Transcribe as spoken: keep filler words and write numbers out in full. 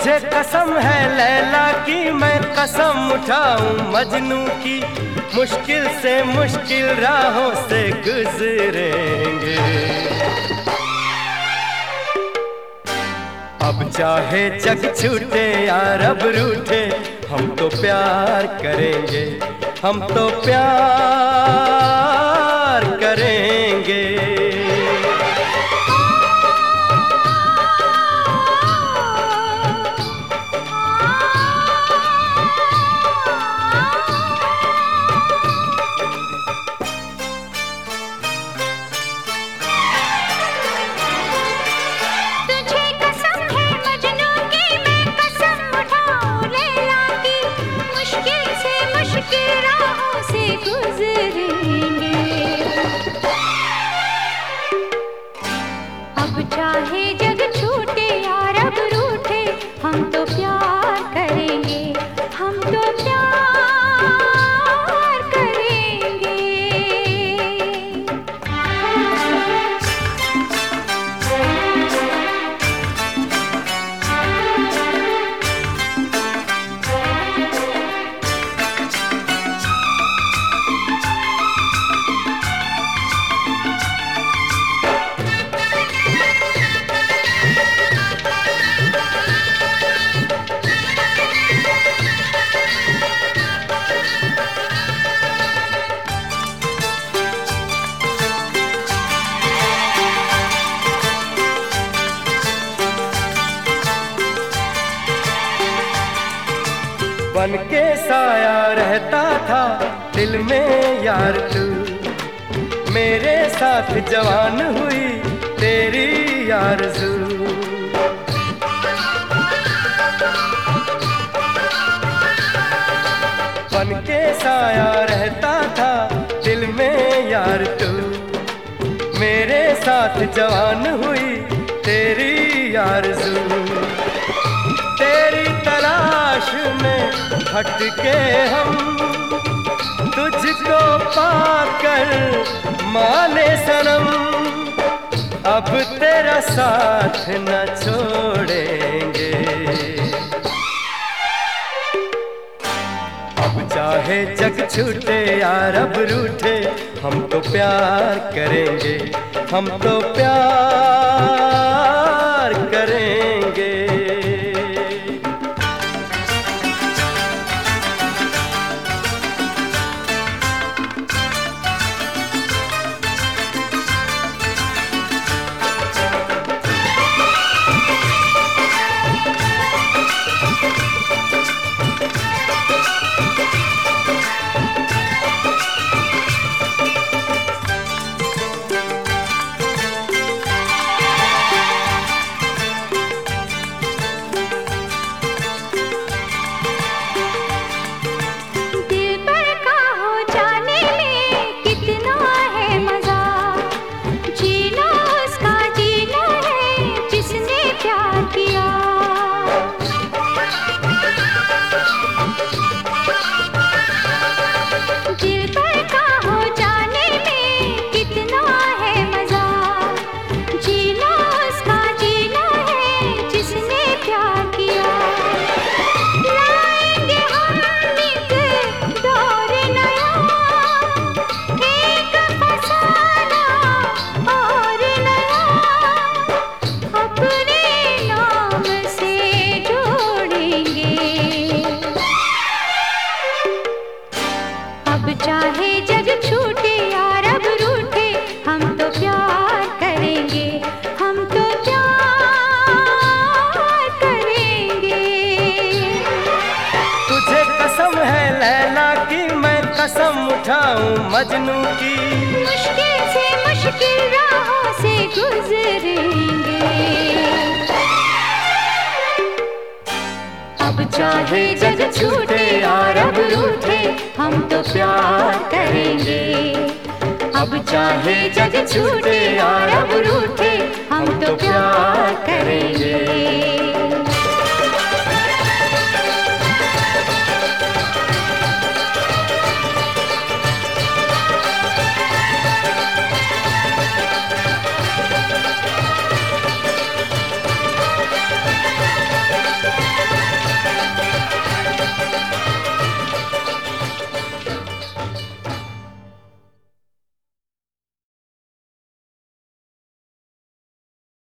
तुझे कसम है लैला की, मैं कसम उठाऊं मजनू की, मुश्किल से मुश्किल राहों से गुजरेंगे। अब चाहे जग छूटे या रब रूठे, हम तो प्यार करेंगे, हम तो प्यार करेंगे। अब चाहे जग छूटे या रब रूठे, हम तो प्यार करेंगे, हम तो प्यार करेंगे। बन के साया रहता था दिल में यार तू, मेरे साथ जवान हुई तेरी आरज़ू। बन के साया रहता था दिल में यार तू, मेरे साथ जवान हुई तेरी आरज़ू। तेरी तलाश में भटके हम, तुझको पाकर माने सनम, अब तेरा साथ न छोड़ेंगे। अब चाहे जग छूटे या रब रूठे, हम तो प्यार करेंगे, हम तो प्यार करेंगे। अब चाहे जग छूटे या रब रूठे, हम तो प्यार करेंगे, हम तो प्यार करेंगे। तुझे कसम है लैला की, मैं कसम उठाऊं मजनू की, मुश्किल से मुश्किल राहों से गुजरेंगे। अब चाहे जग छूटे या रब रूठे, हम तो प्यार करेंगे। अब चाहे जग छूटे या रब रूठे, हम तो प्यार करेंगे।